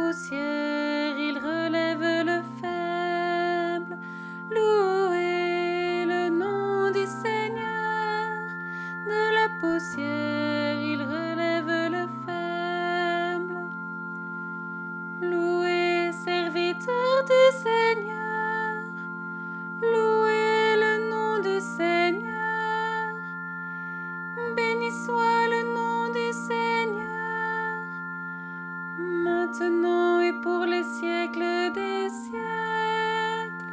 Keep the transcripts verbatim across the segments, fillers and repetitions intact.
poussière, il relève le faible. Louez le nom du Seigneur. De la poussière, il relève le faible. Louez, serviteur du Seigneur. Louez le nom du Seigneur. Béni soit le nom du Seigneur, maintenant et pour les siècles des siècles.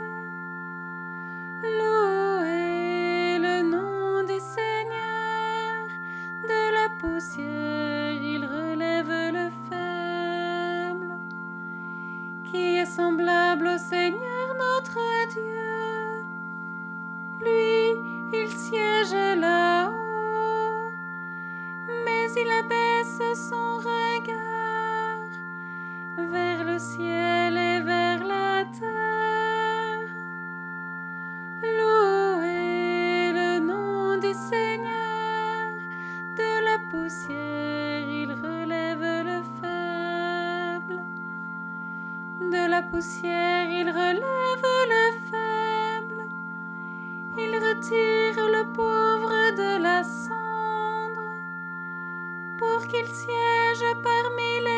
Louez le nom du Seigneur. De la poussière, il relève le faible. Qui est semblable au Seigneur notre Dieu? Lui, il siège là-haut, mais il abaisse son regard vers le ciel et vers la terre. Louez le nom du Seigneur. De la poussière, il relève le faible. De la poussière, il relève le faible. Il retire le pauvre de la cendre pour qu'il siège parmi les